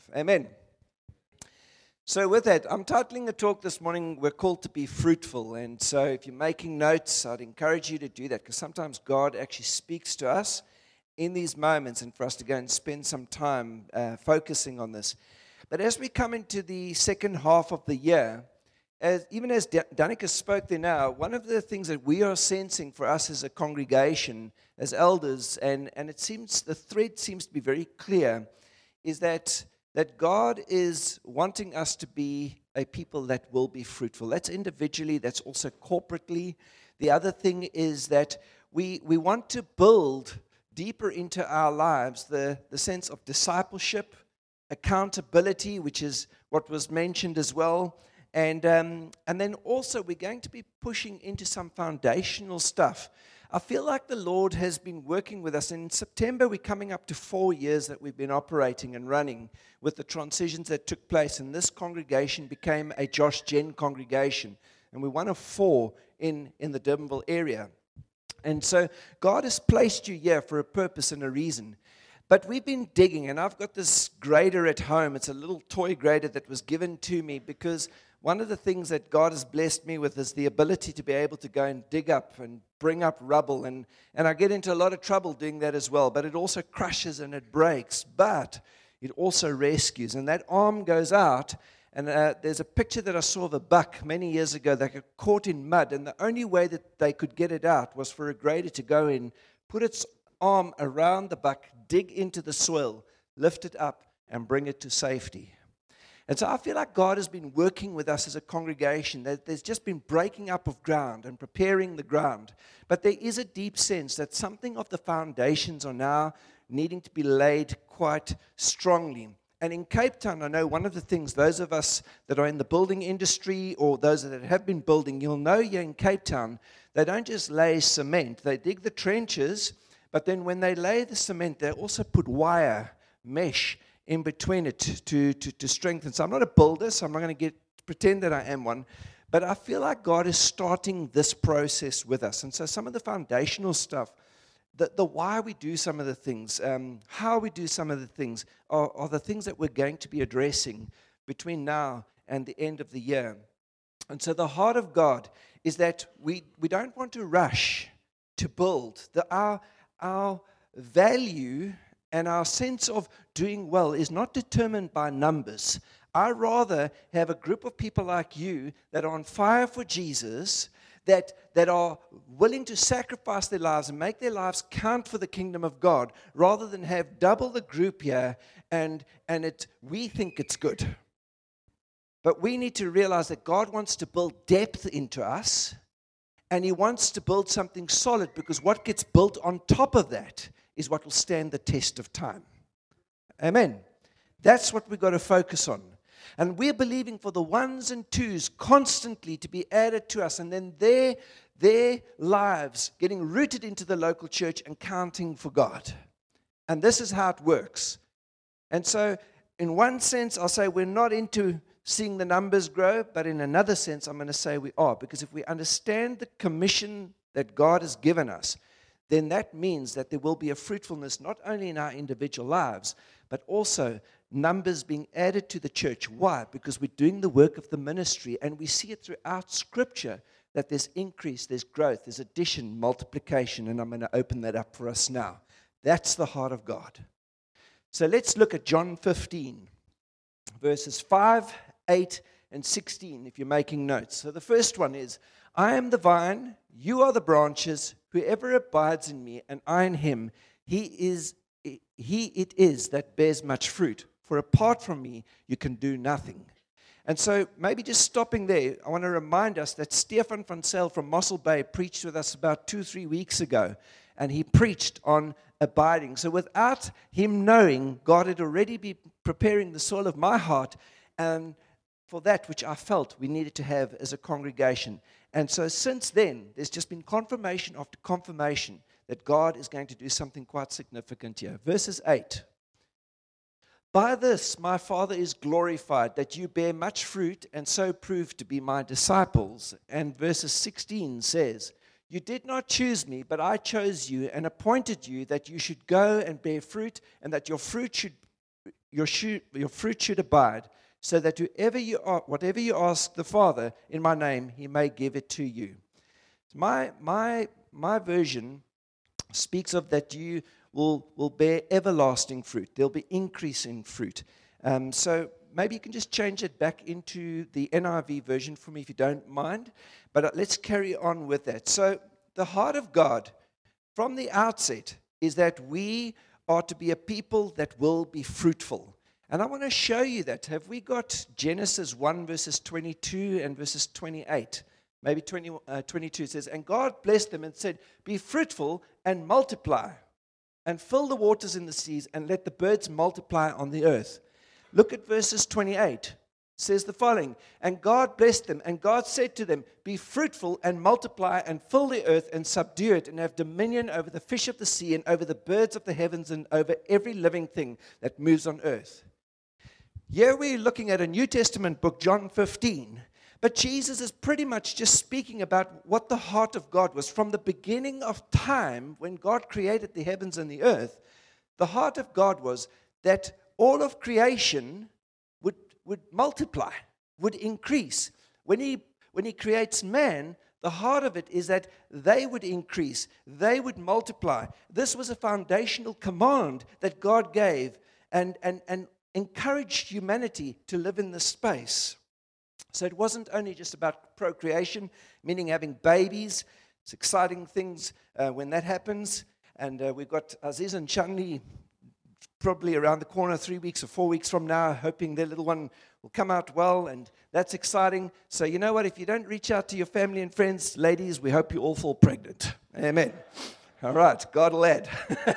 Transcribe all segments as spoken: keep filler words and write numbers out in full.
Amen. So with that, I'm titling the talk this morning, We're Called to Be Fruitful. And so if you're making notes, I'd encourage you to do that, because sometimes God actually speaks to us in these moments and for us to go and spend some time uh, focusing on this. But as we come into the second half of the year, as, even as Danica spoke there now, one of the things that we are sensing for us as a congregation, as elders, and, and it seems the thread seems to be very clear, is that that God is wanting us to be a people that will be fruitful. That's individually, that's also corporately. The other thing is that we we want to build deeper into our lives the, the sense of discipleship, accountability, which is what was mentioned as well. And, um, and then also we're going to be pushing into some foundational stuff. I feel like the Lord has been working with us. In September, we're coming up to four years that we've been operating and running with the transitions that took place. And this congregation became a Josh Gen congregation. And we're one of four in, in the Durbanville area. And so God has placed you here for a purpose and a reason. But we've been digging, and I've got this grader at home. It's a little toy grader that was given to me because one of the things that God has blessed me with is the ability to be able to go and dig up and bring up rubble. And, and I get into a lot of trouble doing that as well. But it also crushes and it breaks. But it also rescues. And that arm goes out. And uh, there's a picture that I saw of a buck many years ago that got caught in mud. And the only way that they could get it out was for a grader to go in, put its arm around the buck, dig into the soil, lift it up, and bring it to safety. And so I feel like God has been working with us as a congregation. That there's just been breaking up of ground and preparing the ground. But there is a deep sense that something of the foundations are now needing to be laid quite strongly. And in Cape Town, I know one of the things, those of us that are in the building industry or those that have been building, you'll know here in Cape Town, they don't just lay cement. They dig the trenches, but then when they lay the cement, they also put wire, mesh, in between it to, to, to strengthen. So I'm not a builder, so I'm not going to get pretend that I am one. But I feel like God is starting this process with us. And so some of the foundational stuff, the, the why we do some of the things, um, how we do some of the things, are, are the things that we're going to be addressing between now and the end of the year. And so the heart of God is that we, we don't want to rush to build. The, our, our value and our sense of doing well is not determined by numbers. I rather have a group of people like you that are on fire for Jesus, that, that are willing to sacrifice their lives and make their lives count for the kingdom of God, rather than have double the group here and, and it, we think it's good. But we need to realize that God wants to build depth into us, and He wants to build something solid, because what gets built on top of that is what will stand the test of time. Amen. That's what we've got to focus on. And we're believing for the ones and twos constantly to be added to us, and then their, their lives getting rooted into the local church and counting for God. And this is how it works. And so, in one sense, I'll say we're not into seeing the numbers grow, but in another sense, I'm going to say we are. Because if we understand the commission that God has given us, then that means that there will be a fruitfulness not only in our individual lives, but also numbers being added to the church. Why? Because we're doing the work of the ministry, and we see it throughout Scripture that there's increase, there's growth, there's addition, multiplication, and I'm going to open that up for us now. That's the heart of God. So let's look at John fifteen, verses five, eight, and sixteen, if you're making notes. So the first one is, I am the vine, you are the branches. Whoever abides in me and I in him, he is he it is that bears much fruit. For apart from me, you can do nothing. And so maybe just stopping there, I want to remind us that Stefan van Zyl from Mossel Bay preached with us about two, three weeks ago. And he preached on abiding. So without him knowing, God had already been preparing the soil of my heart, and for that which I felt we needed to have as a congregation. And so since then, there's just been confirmation after confirmation that God is going to do something quite significant here. Verses eight. By this my Father is glorified, that you bear much fruit and so prove to be my disciples. And verses sixteen says, you did not choose me, but I chose you and appointed you that you should go and bear fruit, and that your fruit should your, shoot, your fruit should abide, so that whoever you are, whatever you ask the Father in my name, he may give it to you. My, my, my version speaks of that you will, will bear everlasting fruit. There'll be increase in fruit. Um, so maybe you can just change it back into the N I V version for me if you don't mind. But uh, let's carry on with that. So the heart of God from the outset is that we are to be a people that will be fruitful. And I want to show you that. Have we got Genesis one, verses twenty-two and verses twenty-eight? Maybe twenty, uh, twenty-two says, and God blessed them and said, be fruitful and multiply, and fill the waters in the seas, and let the birds multiply on the earth. Look at verses twenty-eight. It says the following, and God blessed them, and God said to them, be fruitful and multiply and fill the earth and subdue it, and have dominion over the fish of the sea and over the birds of the heavens and over every living thing that moves on earth. Here we're looking at a New Testament book, John fifteen, but Jesus is pretty much just speaking about what the heart of God was. From the beginning of time, when God created the heavens and the earth, the heart of God was that all of creation would, would multiply, would increase. When he, when he creates man, the heart of it is that they would increase, they would multiply. This was a foundational command that God gave and, and, and encouraged humanity to live in this space. So it wasn't only just about procreation, meaning having babies. It's exciting things uh, when that happens. And uh, we've got Aziz and Chanli probably around the corner three weeks or four weeks from now, hoping their little one will come out well, and that's exciting. So you know what? If you don't reach out to your family and friends, ladies, we hope you all fall pregnant. Amen. All right. God will add.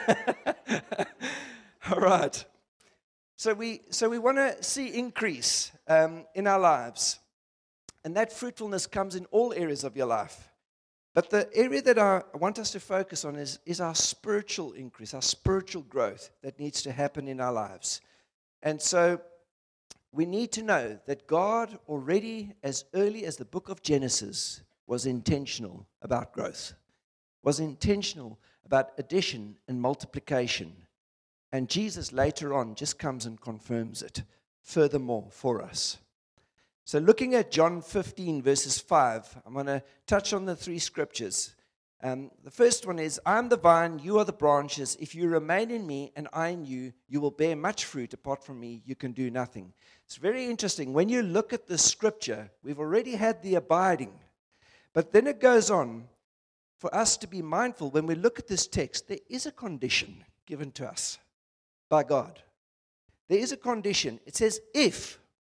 All right. So we so we want to see increase um, in our lives. And that fruitfulness comes in all areas of your life. But the area that I want us to focus on is, is our spiritual increase, our spiritual growth that needs to happen in our lives. And so we need to know that God already, as early as the book of Genesis, was intentional about growth, was intentional about addition and multiplication. And Jesus later on just comes and confirms it furthermore for us. So looking at John fifteen, verses five, I'm going to touch on the three scriptures. Um, the first one is, I am the vine, you are the branches. If you remain in me and I in you, you will bear much fruit. Apart from me, you can do nothing. It's very interesting. When you look at the scripture, we've already had the abiding. But then it goes on for us to be mindful. When we look at this text, there is a condition given to us by God. There is a condition. It says, if.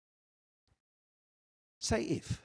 Say if.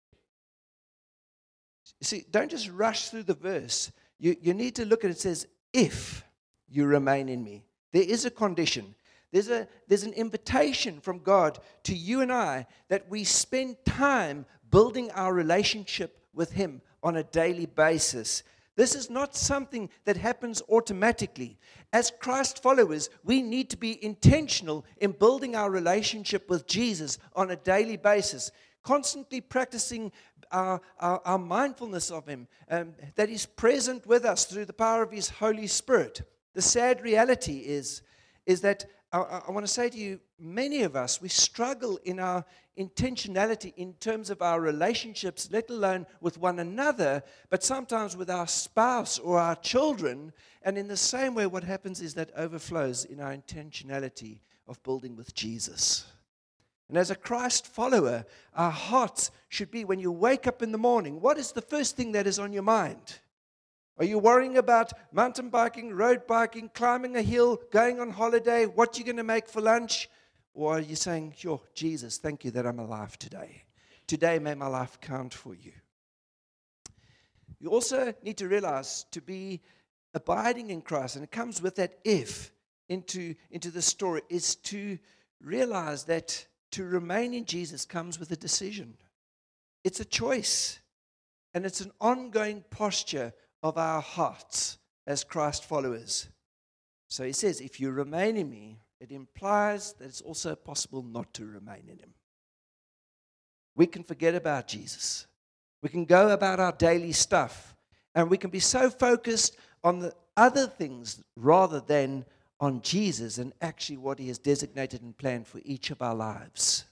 You see, don't just rush through the verse. You, you need to look at it. It says, if you remain in me. There is a condition. There's, a, there's an invitation from God to you and I that we spend time building our relationship with Him on a daily basis. This is not something that happens automatically. As Christ followers, we need to be intentional in building our relationship with Jesus on a daily basis, constantly practicing our, our, our mindfulness of Him, um, that He's present with us through the power of His Holy Spirit. The sad reality is, is that I, I want to say to you, many of us, we struggle in our intentionality in terms of our relationships, let alone with one another, but sometimes with our spouse or our children. And in the same way, what happens is that overflows in our intentionality of building with Jesus. And as a Christ follower, our hearts should be, when you wake up in the morning, what is the first thing that is on your mind? Are you worrying about mountain biking, road biking, climbing a hill, going on holiday, what you're going to make for lunch? Or are you saying, sure, Jesus, thank you that I'm alive today. Today may my life count for you. You also need to realize to be abiding in Christ, and it comes with that if into, into the story, is to realize that to remain in Jesus comes with a decision. It's a choice. And it's an ongoing posture of our hearts as Christ followers. So he says, if you remain in me, it implies that it's also possible not to remain in Him. We can forget about Jesus. We can go about our daily stuff. And we can be so focused on the other things rather than on Jesus and actually what he has designated and planned for each of our lives.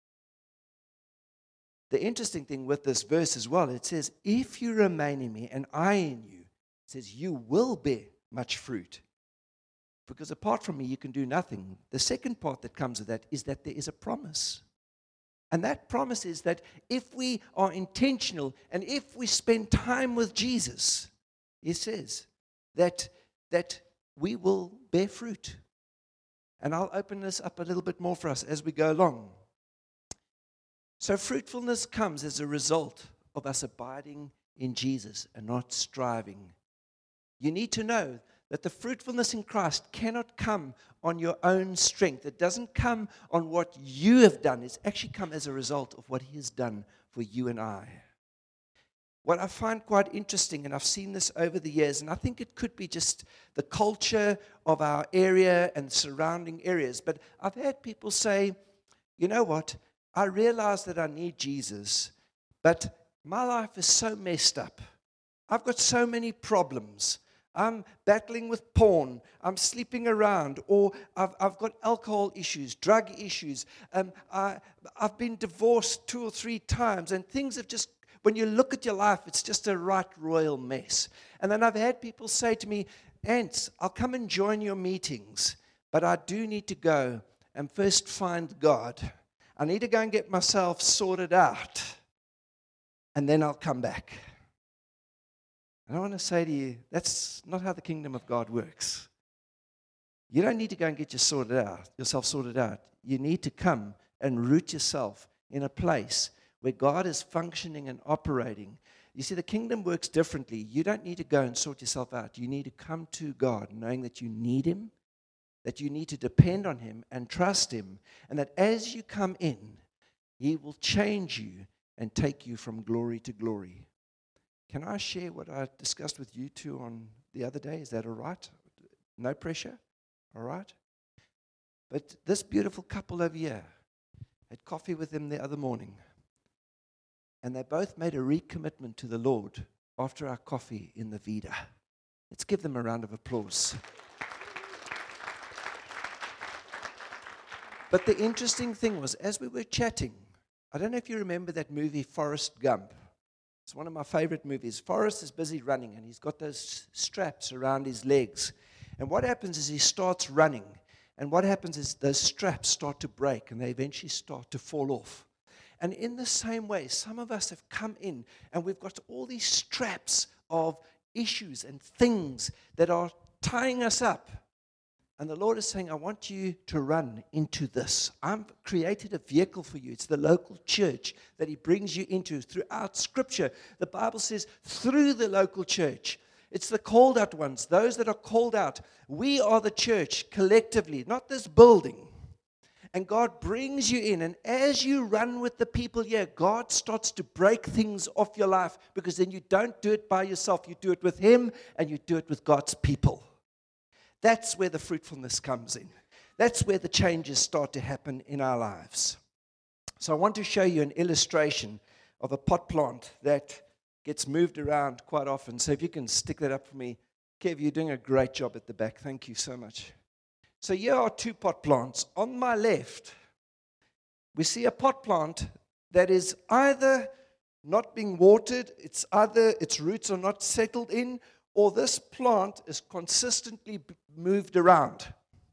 The interesting thing with this verse as well, it says, if you remain in me and I in you, it says you will bear much fruit. Because apart from me, you can do nothing. The second part that comes with that is that there is a promise. And that promise is that if we are intentional and if we spend time with Jesus, he says that, that we will bear fruit. And I'll open this up a little bit more for us as we go along. So fruitfulness comes as a result of us abiding in Jesus and not striving. You need to know that the fruitfulness in Christ cannot come on your own strength. It doesn't come on what you have done. It's actually come as a result of what he has done for you and I. What I find quite interesting, and I've seen this over the years, and I think it could be just the culture of our area and surrounding areas, but I've had people say, you know what, I realize that I need Jesus, but my life is so messed up. I've got so many problems. I'm battling with porn, I'm sleeping around, or I've, I've got alcohol issues, drug issues. Um, I, I've been divorced two or three times, and things have just, when you look at your life, it's just a right royal mess. And then I've had people say to me, Ants, I'll come and join your meetings, but I do need to go and first find God. I need to go and get myself sorted out, and then I'll come back. And I want to say to you, that's not how the kingdom of God works. You don't need to go and get your sorted out, yourself sorted out. You need to come and root yourself in a place where God is functioning and operating. You see, the kingdom works differently. You don't need to go and sort yourself out. You need to come to God knowing that you need him, that you need to depend on him and trust him, and that as you come in, he will change you and take you from glory to glory. Can I share what I discussed with you two on the other day? Is that all right? No pressure? All right? But this beautiful couple over here had coffee with them the other morning, and they both made a recommitment to the Lord after our coffee in the Vida. Let's give them a round of applause. But the interesting thing was, as we were chatting, I don't know if you remember that movie Forrest Gump. It's one of my favorite movies. Forrest is busy running, and he's got those straps around his legs. And what happens is he starts running, and what happens is those straps start to break, and they eventually start to fall off. And in the same way, some of us have come in, and we've got all these straps of issues and things that are tying us up. And the Lord is saying, I want you to run into this. I've created a vehicle for you. It's the local church that he brings you into. Throughout Scripture, the Bible says, through the local church. It's the called out ones, those that are called out. We are the church collectively, not this building. And God brings you in. And as you run with the people here, God starts to break things off your life, because then you don't do it by yourself. You do it with him, and you do it with God's people. That's where the fruitfulness comes in. That's where the changes start to happen in our lives. So I want to show you an illustration of a pot plant that gets moved around quite often. So if you can stick that up for me. Kev, you're doing a great job at the back. Thank you so much. So here are two pot plants. On my left, we see a pot plant that is either not being watered, it's either its roots are not settled in, or this plant is consistently moved around.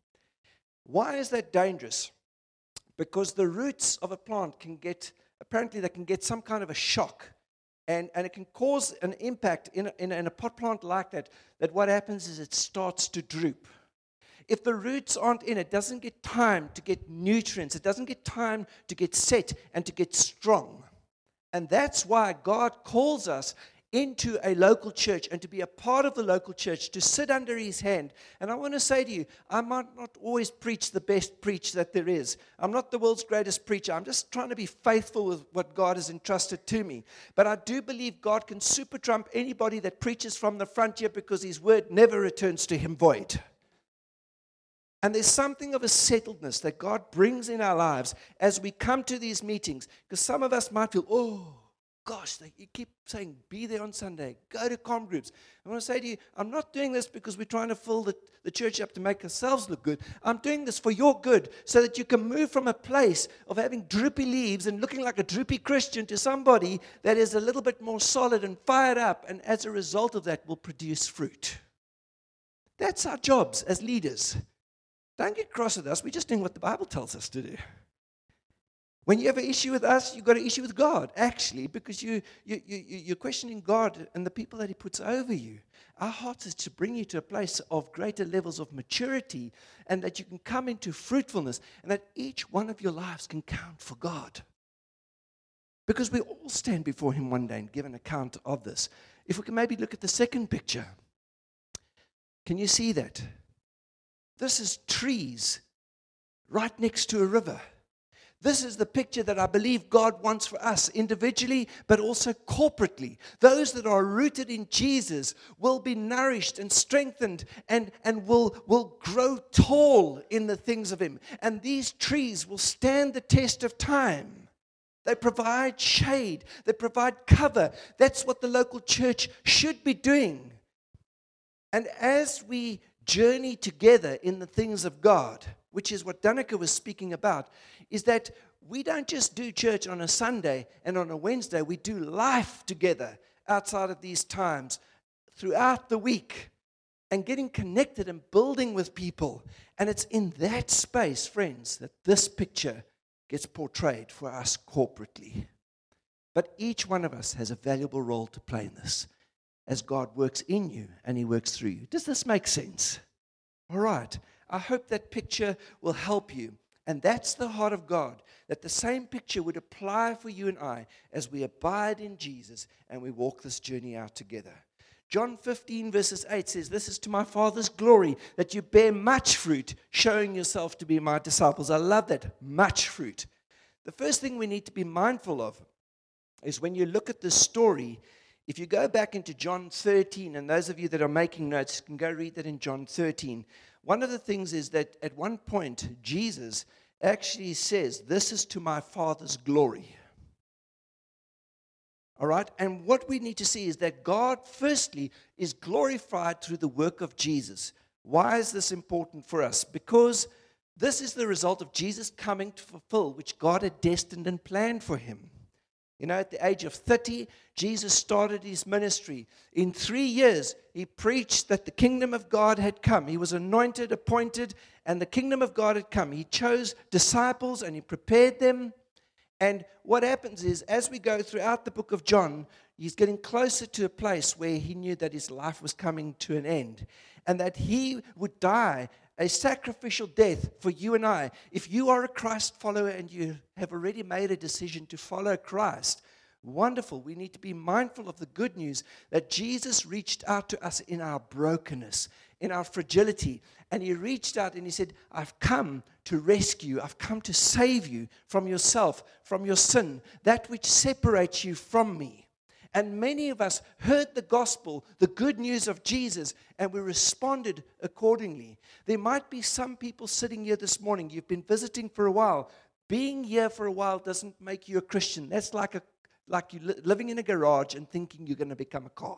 Why is that dangerous? Because the roots of a plant can get, apparently they can get some kind of a shock, and, and it can cause an impact in a, in, a, in a pot plant like that, that what happens is it starts to droop. If the roots aren't in, it doesn't get time to get nutrients, it doesn't get time to get set and to get strong. And that's why God calls us into a local church and to be a part of the local church, to sit under his hand. And I want to say to you, I might not always preach the best preach that there is. I'm not the world's greatest preacher. I'm just trying to be faithful with what God has entrusted to me. But I do believe God can super trump anybody that preaches from the front here, because his word never returns to him void. And there's something of a settledness that God brings in our lives as we come to these meetings, because some of us might feel, oh, gosh, they, you keep saying, be there on Sunday, go to comm groups. I want to say to you, I'm not doing this because we're trying to fill the, the church up to make ourselves look good. I'm doing this for your good so that you can move from a place of having droopy leaves and looking like a droopy Christian to somebody that is a little bit more solid and fired up, and as a result of that will produce fruit. That's our jobs as leaders. Don't get cross with us. We're just doing what the Bible tells us to do. When you have an issue with us, you've got an issue with God, actually, because you, you, you, you're questioning God and the people that He puts over you. Our heart is to bring you to a place of greater levels of maturity, and that you can come into fruitfulness, and that each one of your lives can count for God. Because we all stand before Him one day and give an account of this. If we can maybe look at the second picture. Can you see that? This is trees right next to a river. This is the picture that I believe God wants for us individually, but also corporately. Those that are rooted in Jesus will be nourished and strengthened and, and will, will grow tall in the things of Him. And these trees will stand the test of time. They provide shade. They provide cover. That's what the local church should be doing. And as we journey together in the things of God, which is what Danica was speaking about, is that we don't just do church on a Sunday and on a Wednesday. We do life together outside of these times throughout the week and getting connected and building with people. And it's in that space, friends, that this picture gets portrayed for us corporately. But each one of us has a valuable role to play in this as God works in you and He works through you. Does this make sense? All right. I hope that picture will help you. And that's the heart of God, that the same picture would apply for you and I as we abide in Jesus and we walk this journey out together. John fifteen verses eight says, "This is to my Father's glory, that you bear much fruit, showing yourself to be my disciples." I love that, much fruit. The first thing we need to be mindful of is when you look at this story, if you go back into John thirteen, and those of you that are making notes can go read that in John thirteen. One of the things is that at one point, Jesus actually says, "This is to my Father's glory." All right? And what we need to see is that God, firstly, is glorified through the work of Jesus. Why is this important for us? Because this is the result of Jesus coming to fulfill which God had destined and planned for Him. You know, at the age of thirty, Jesus started His ministry. In three years, He preached that the kingdom of God had come. He was anointed, appointed, and the kingdom of God had come. He chose disciples and He prepared them. And what happens is, as we go throughout the book of John, He's getting closer to a place where He knew that His life was coming to an end and that He would die a sacrificial death for you and I. If you are a Christ follower and you have already made a decision to follow Christ, wonderful. We need to be mindful of the good news that Jesus reached out to us in our brokenness, in our fragility. And He reached out and He said, "I've come to rescue. I've come to save you from yourself, from your sin, that which separates you from me." And many of us heard the gospel, the good news of Jesus, and we responded accordingly. There might be some people sitting here this morning. You've been visiting for a while. Being here for a while doesn't make you a Christian. That's like a like you li- living in a garage and thinking you're going to become a car.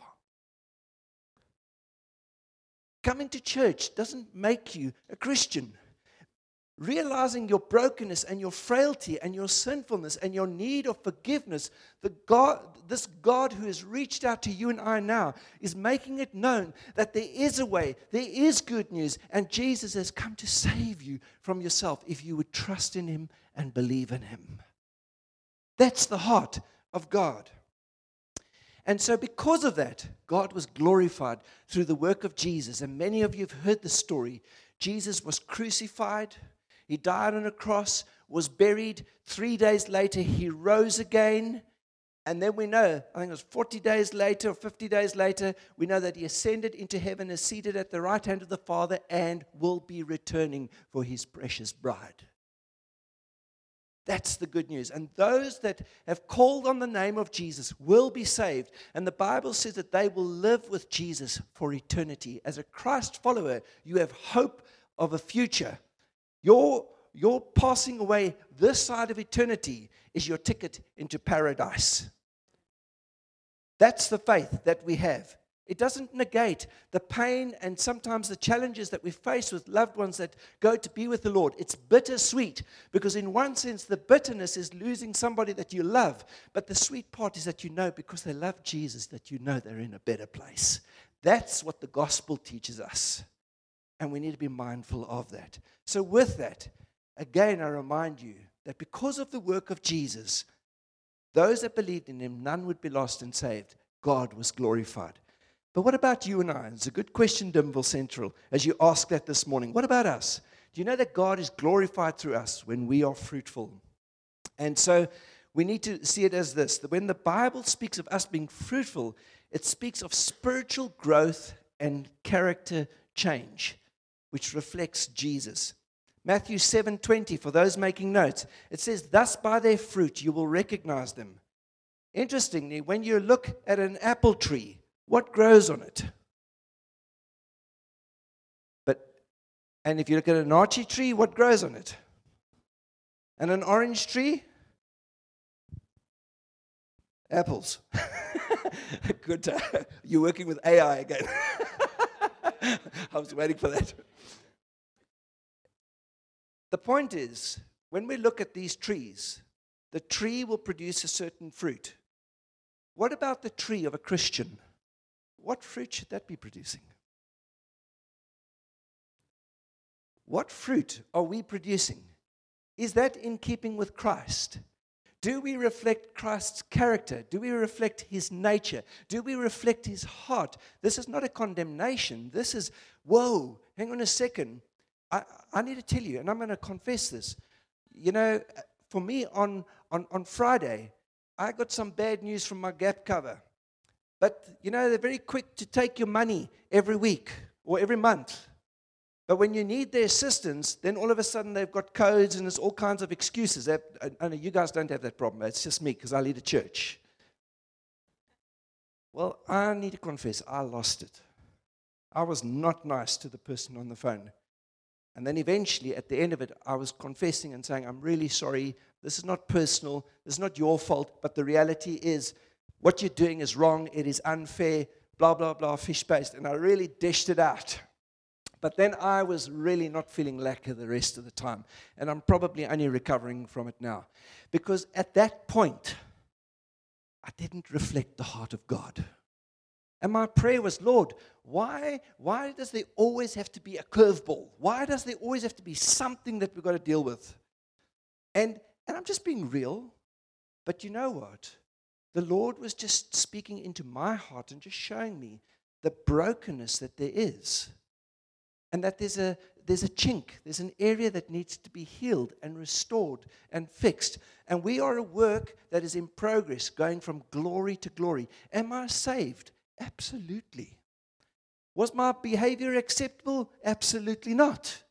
Coming to church doesn't make you a Christian. Realizing your brokenness and your frailty and your sinfulness and your need of forgiveness, the God, this God who has reached out to you and I now is making it known that there is a way, there is good news, and Jesus has come to save you from yourself if you would trust in Him and believe in Him. That's the heart of God. And so because of that, God was glorified through the work of Jesus. And many of you have heard the story. Jesus was crucified. He died on a cross, was buried. Three days later, He rose again. And then we know, I think it was forty days later or fifty days later, we know that He ascended into heaven, is seated at the right hand of the Father, and will be returning for His precious bride. That's the good news. And those that have called on the name of Jesus will be saved. And the Bible says that they will live with Jesus for eternity. As a Christ follower, you have hope of a future. Your, your passing away this side of eternity is your ticket into paradise. That's the faith that we have. It doesn't negate the pain and sometimes the challenges that we face with loved ones that go to be with the Lord. It's bittersweet because in one sense the bitterness is losing somebody that you love. But the sweet part is that you know because they love Jesus that you know they're in a better place. That's what the gospel teaches us. And we need to be mindful of that. So with that, again I remind you that because of the work of Jesus, those that believed in him, none would be lost and saved. God was glorified. But what about you and I? It's a good question, Dimville Central, as you ask that this morning. What about us? Do you know that God is glorified through us when we are fruitful? And so we need to see it as this, that when the Bible speaks of us being fruitful, it speaks of spiritual growth and character change, which reflects Jesus. Matthew seven twenty, for those making notes, it says, thus by their fruit you will recognize them. Interestingly, when you look at an apple tree, what grows on it? But, and if you look at an archie tree, what grows on it? And an orange tree? Apples. Good. Uh, you're working with A I again. I was waiting for that. The point is, when we look at these trees, the tree will produce a certain fruit. What about the tree of a Christian? What fruit should that be producing? What fruit are we producing? Is that in keeping with Christ? Do we reflect Christ's character? Do we reflect his nature? Do we reflect his heart? This is not a condemnation. This is, whoa, hang on a second. I, I need to tell you, and I'm going to confess this. You know, for me on, on, on Friday, I got some bad news from my Gap cover. But, you know, they're very quick to take your money every week or every month. But when you need their assistance, then all of a sudden they've got codes and there's all kinds of excuses. I, I know you guys don't have that problem. It's just me because I lead a church. Well, I need to confess, I lost it. I was not nice to the person on the phone. And then eventually, at the end of it, I was confessing and saying, I'm really sorry. This is not personal. This is not your fault. But the reality is, what you're doing is wrong. It is unfair. Blah, blah, blah, fish-based. And I really dished it out. But then I was really not feeling lacquer the rest of the time. And I'm probably only recovering from it now. Because at that point, I didn't reflect the heart of God. And my prayer was, Lord, why, why does there always have to be a curveball? Why does there always have to be something that we've got to deal with? And, and I'm just being real. But you know what? The Lord was just speaking into my heart and just showing me the brokenness that there is. And that there's a, there's a chink. There's an area that needs to be healed and restored and fixed. And we are a work that is in progress, going from glory to glory. Am I saved? Absolutely. Was my behavior acceptable? Absolutely not.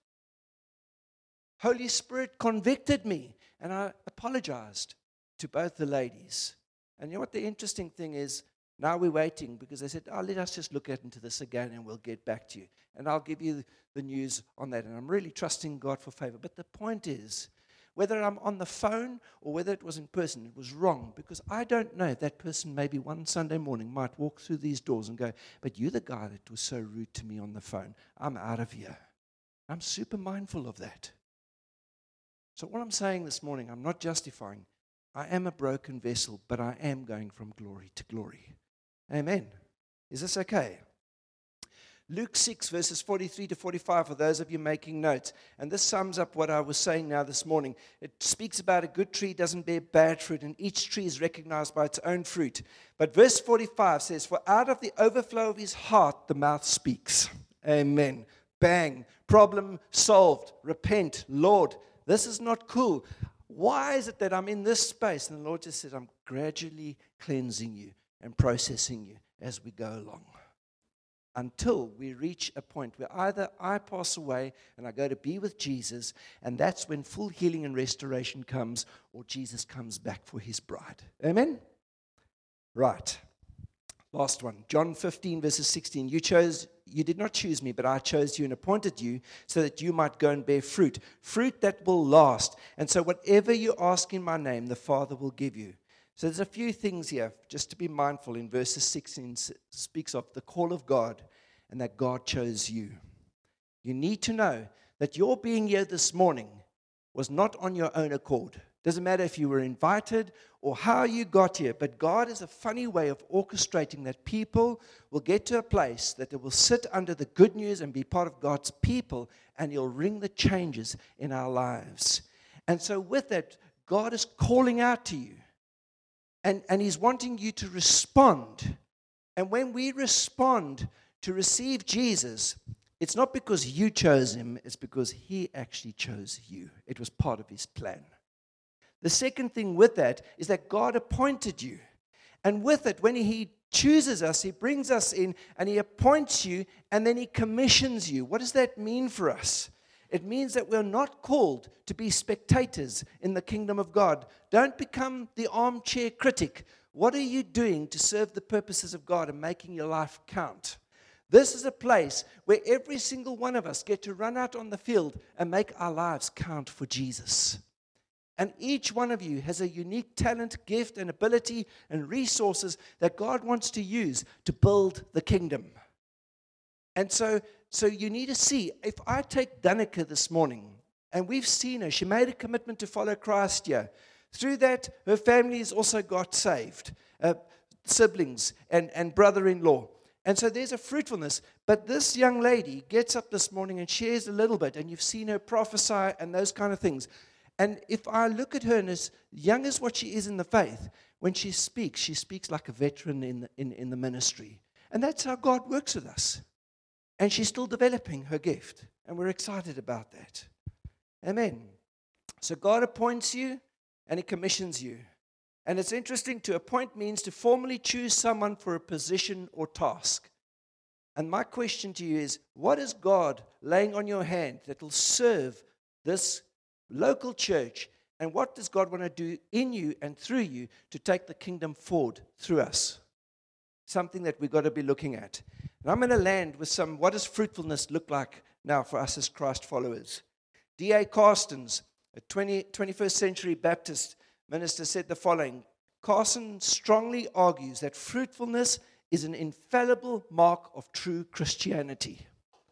Holy Spirit convicted me, and I apologized to both the ladies. And you know what the interesting thing is? Now we're waiting because they said, oh, let us just look into this again and we'll get back to you. And I'll give you the news on that. And I'm really trusting God for favor. But the point is, whether I'm on the phone or whether it was in person, it was wrong because I don't know. That person maybe one Sunday morning might walk through these doors and go, but you're the guy that was so rude to me on the phone. I'm out of here. I'm super mindful of that. So what I'm saying this morning, I'm not justifying. I am a broken vessel, but I am going from glory to glory. Amen. Is this okay? Luke six, verses forty-three to forty-five, for those of you making notes. And this sums up what I was saying now this morning. It speaks about a good tree doesn't bear bad fruit, and each tree is recognized by its own fruit. But verse forty-five says, for out of the overflow of his heart, the mouth speaks. Amen. Bang. Problem solved. Repent. Lord, this is not cool. Why is it that I'm in this space? And the Lord just said, I'm gradually cleansing you and processing you as we go along. Until we reach a point where either I pass away and I go to be with Jesus, and that's when full healing and restoration comes, or Jesus comes back for his bride. Amen? Right. Last one. John fifteen, verses sixteen. You chose, you did not choose me, but I chose you and appointed you so that you might go and bear fruit. Fruit that will last. And so whatever you ask in my name, the Father will give you. So there's a few things here just to be mindful. In verses sixteen speaks of the call of God and that God chose you. You need to know that your being here this morning was not on your own accord. Doesn't matter if you were invited or how you got here, but God has a funny way of orchestrating that people will get to a place that they will sit under the good news and be part of God's people, and He'll ring the changes in our lives. And so with that, God is calling out to you, and, and He's wanting you to respond. And when we respond to receive Jesus, it's not because you chose Him, it's because He actually chose you. It was part of His plan. The second thing with that is that God appointed you. And with it, when He chooses us, He brings us in and He appoints you and then He commissions you. What does that mean for us? It means that we're not called to be spectators in the kingdom of God. Don't become the armchair critic. What are you doing to serve the purposes of God and making your life count? This is a place where every single one of us get to run out on the field and make our lives count for Jesus. And each one of you has a unique talent, gift, and ability and resources that God wants to use to build the kingdom. And so, so you need to see, if I take Danica this morning, and we've seen her, she made a commitment to follow Christ here. Through that, her family has also got saved, uh, siblings and, and brother-in-law. And so there's a fruitfulness. But this young lady gets up this morning and shares a little bit, and you've seen her prophesy and those kind of things. And if I look at her, and as young as what she is in the faith, when she speaks, she speaks like a veteran in the, in, in the ministry. And that's how God works with us. And she's still developing her gift. And we're excited about that. Amen. So God appoints you and He commissions you. And it's interesting, to appoint means to formally choose someone for a position or task. And my question to you is, what is God laying on your hand that will serve this local church, and what does God want to do in you and through you to take the kingdom forward through us? Something that we've got to be looking at. And I'm going to land with some, what does fruitfulness look like now for us as Christ followers? D A Carstens, a twenty, twenty-first century Baptist minister, said the following: Carson strongly argues that fruitfulness is an infallible mark of true Christianity.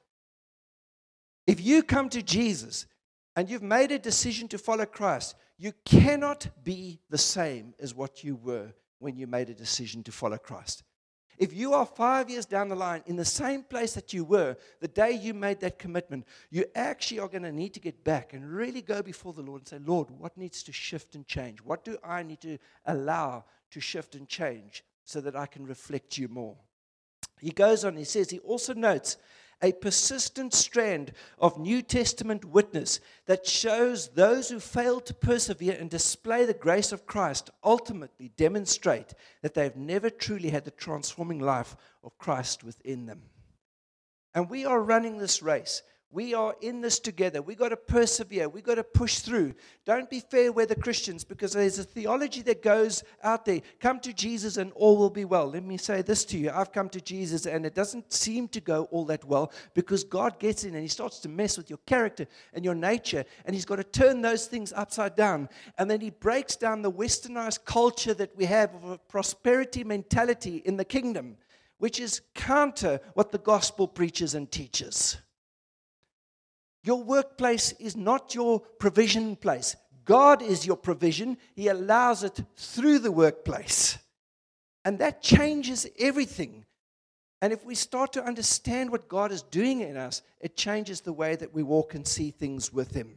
If you come to Jesus and you've made a decision to follow Christ, you cannot be the same as what you were when you made a decision to follow Christ. If you are five years down the line in the same place that you were the day you made that commitment, you actually are going to need to get back and really go before the Lord and say, Lord, what needs to shift and change? What do I need to allow to shift and change so that I can reflect you more? He goes on, he says, he also notes a persistent strand of New Testament witness that shows those who fail to persevere and display the grace of Christ ultimately demonstrate that they've never truly had the transforming life of Christ within them. And we are running this race. We are in this together. We've got to persevere. We've got to push through. Don't be fair weather Christians, because there's a theology that goes out there. Come to Jesus and all will be well. Let me say this to you. I've come to Jesus and it doesn't seem to go all that well, because God gets in and He starts to mess with your character and your nature, and He's got to turn those things upside down. And then He breaks down the westernized culture that we have of a prosperity mentality in the kingdom, which is counter what the gospel preaches and teaches. Your workplace is not your provision place. God is your provision. He allows it through the workplace. And that changes everything. And if we start to understand what God is doing in us, it changes the way that we walk and see things with Him.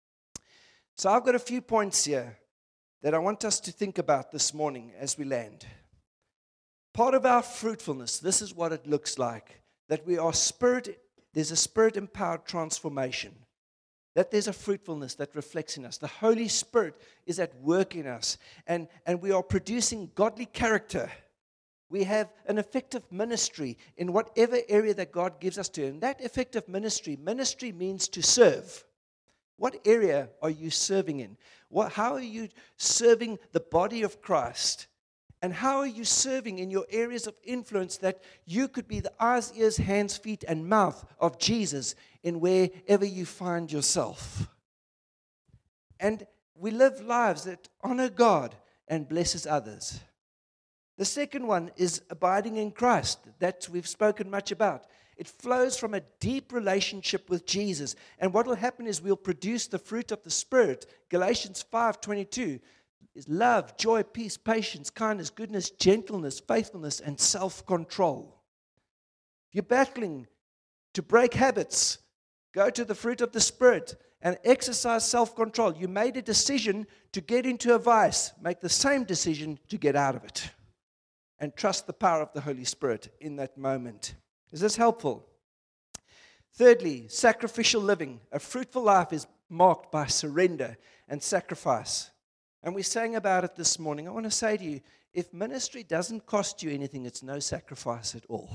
So I've got a few points here that I want us to think about this morning as we land. Part of our fruitfulness, this is what it looks like, that we are spirit There's a Spirit-empowered transformation. That there's a fruitfulness that reflects in us. The Holy Spirit is at work in us. And, and we are producing godly character. We have an effective ministry in whatever area that God gives us to. And that effective ministry, ministry means to serve. What area are you serving in? What, how are you serving the body of Christ? And how are you serving in your areas of influence that you could be the eyes, ears, hands, feet, and mouth of Jesus in wherever you find yourself? And we live lives that honor God and blesses others. The second one is abiding in Christ. That we've spoken much about. It flows from a deep relationship with Jesus. And what will happen is we'll produce the fruit of the Spirit. Galatians five twenty-two is love, joy, peace, patience, kindness, goodness, gentleness, faithfulness, and self-control. If you're battling to break habits, go to the fruit of the Spirit and exercise self-control. You made a decision to get into a vice. Make the same decision to get out of it. And trust the power of the Holy Spirit in that moment. Is this helpful? Thirdly, sacrificial living. A fruitful life is marked by surrender and sacrifice. And we sang about it this morning. I want to say to you, if ministry doesn't cost you anything, it's no sacrifice at all.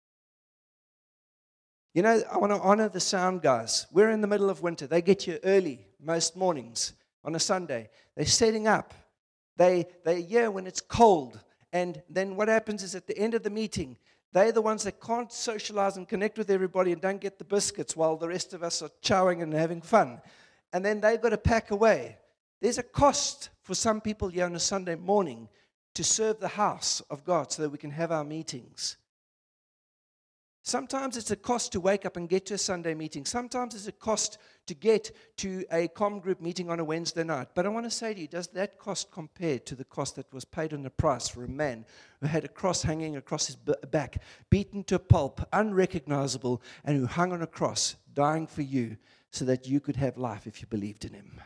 You know, I want to honor the sound guys. We're in the middle of winter. They get here early most mornings on a Sunday. They're setting up. They, they're here when it's cold. And then what happens is at the end of the meeting, they're the ones that can't socialize and connect with everybody and don't get the biscuits while the rest of us are chowing and having fun. And then they've got to pack away. There's a cost for some people here on a Sunday morning to serve the house of God so that we can have our meetings. Sometimes it's a cost to wake up and get to a Sunday meeting. Sometimes it's a cost to get to a comm group meeting on a Wednesday night. But I want to say to you, does that cost compare to the cost that was paid on the price for a man who had a cross hanging across his back, beaten to a pulp, unrecognizable, and who hung on a cross, dying for you so that you could have life if you believed in him?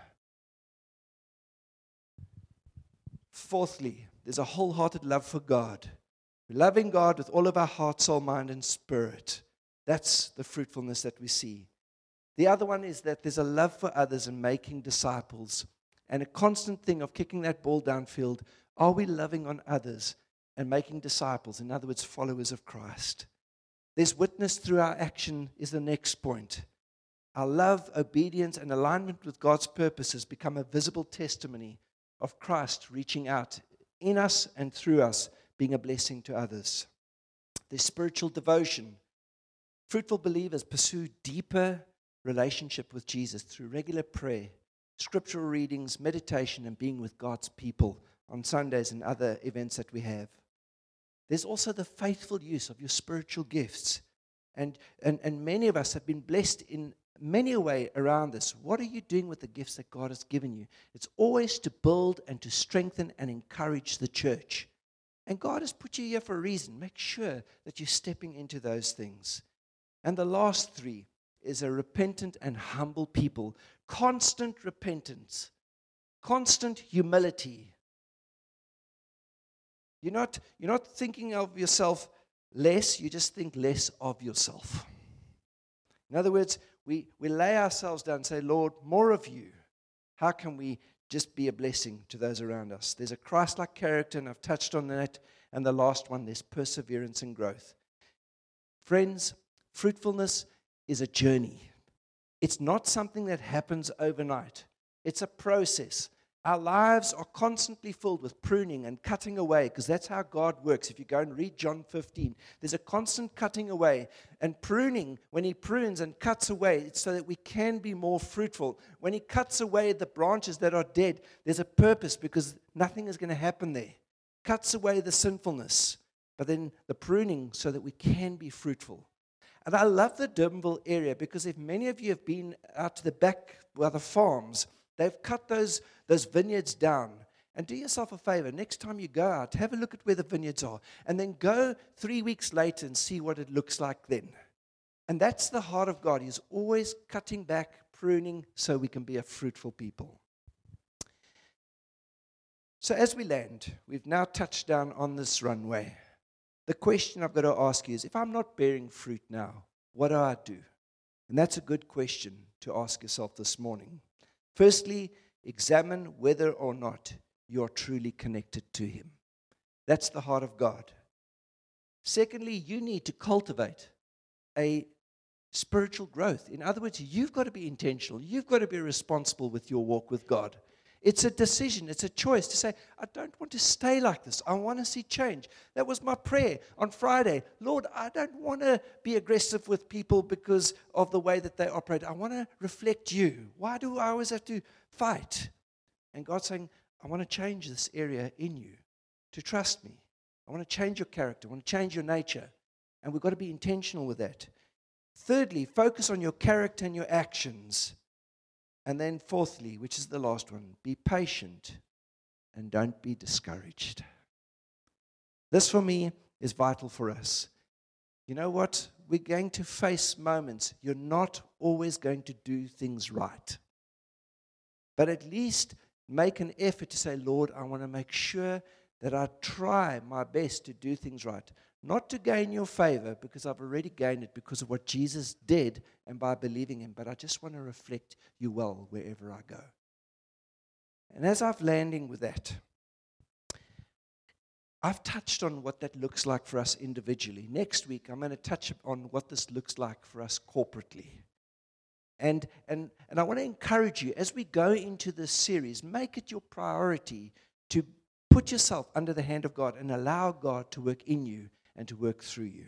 Fourthly, there's a wholehearted love for God. Loving God with all of our heart, soul, mind, and spirit. That's the fruitfulness that we see. The other one is that there's a love for others and making disciples, and a constant thing of kicking that ball downfield. Are we loving on others and making disciples? In other words, followers of Christ. There's witness through our action is the next point. Our love, obedience, and alignment with God's purposes become a visible testimony of Christ reaching out in us and through us, being a blessing to others. There's spiritual devotion. Fruitful believers pursue deeper relationship with Jesus through regular prayer, scriptural readings, meditation, and being with God's people on Sundays and other events that we have. There's also the faithful use of your spiritual gifts. And, and, and many of us have been blessed in many a way around this. What are you doing with the gifts that God has given you? It's always to build and to strengthen and encourage the church. And God has put you here for a reason. Make sure that you're stepping into those things. And the last three is a repentant and humble people. Constant repentance. Constant humility. You're not, you're not thinking of yourself less. You just think less of yourself. In other words, we, we lay ourselves down and say, Lord, more of you. How can we just be a blessing to those around us? There's a Christ-like character, and I've touched on that. And the last one, there's perseverance and growth. Friends, fruitfulness is a journey. It's not something that happens overnight. It's a process. Our lives are constantly filled with pruning and cutting away, because that's how God works. If you go and read John fifteen, there's a constant cutting away. And pruning, when he prunes and cuts away, it's so that we can be more fruitful. When he cuts away the branches that are dead, there's a purpose, because nothing is going to happen there. Cuts away the sinfulness, but then the pruning so that we can be fruitful. And I love the Durbanville area, because if many of you have been out to the back by the farms, they've cut those, those vineyards down. And do yourself a favor, next time you go out, have a look at where the vineyards are. And then go three weeks later and see what it looks like then. And that's the heart of God. He's always cutting back, pruning, so we can be a fruitful people. So as we land, we've now touched down on this runway. The question I've got to ask you is, if I'm not bearing fruit now, what do I do? And that's a good question to ask yourself this morning. Firstly, examine whether or not you're truly connected to him. That's the heart of God. Secondly, you need to cultivate a spiritual growth. In other words, you've got to be intentional. You've got to be responsible with your walk with God. It's a decision. It's a choice to say, I don't want to stay like this. I want to see change. That was my prayer on Friday. Lord, I don't want to be aggressive with people because of the way that they operate. I want to reflect you. Why do I always have to fight? And God's saying, I want to change this area in you to trust me. I want to change your character. I want to change your nature. And we've got to be intentional with that. Thirdly, focus on your character and your actions. And then fourthly, which is the last one, be patient and don't be discouraged. This for me is vital for us. You know what? We're going to face moments. You're not always going to do things right. But at least make an effort to say, Lord, I want to make sure that I try my best to do things right. Not to gain your favor, because I've already gained it because of what Jesus did and by believing him, but I just want to reflect you well wherever I go. And as I've landing with that, I've touched on what that looks like for us individually. Next week, I'm going to touch on what this looks like for us corporately. And, and, and I want to encourage you, as we go into this series, make it your priority to put yourself under the hand of God and allow God to work in you and to work through you.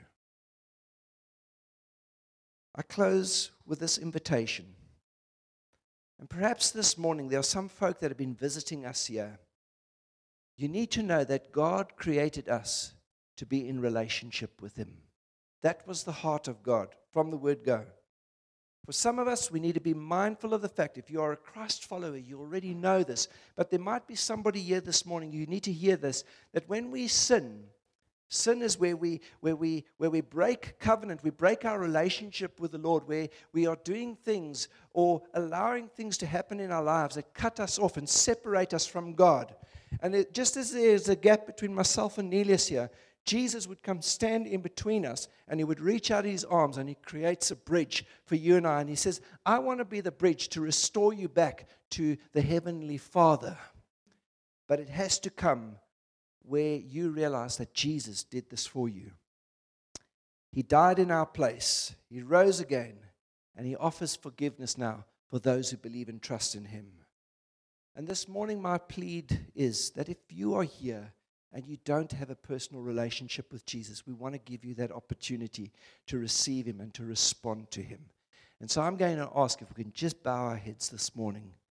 I close with this invitation. And perhaps this morning there are some folk that have been visiting us here. You need to know that God created us to be in relationship with him. That was the heart of God from the word go. For some of us, we need to be mindful of the fact, if you are a Christ follower, you already know this, but there might be somebody here this morning, you need to hear this, that when we sin, sin is where we where we where we break covenant, we break our relationship with the Lord, where we are doing things or allowing things to happen in our lives that cut us off and separate us from God. And it, just as there's a gap between myself and Nelius here, Jesus would come stand in between us, and he would reach out his arms, and he creates a bridge for you and I. And he says, I want to be the bridge to restore you back to the Heavenly Father. But it has to come where you realize that Jesus did this for you. He died in our place. He rose again, and he offers forgiveness now for those who believe and trust in him. And this morning, my plea is that if you are here and you don't have a personal relationship with Jesus, we want to give you that opportunity to receive him and to respond to him. And so I'm going to ask if we can just bow our heads this morning.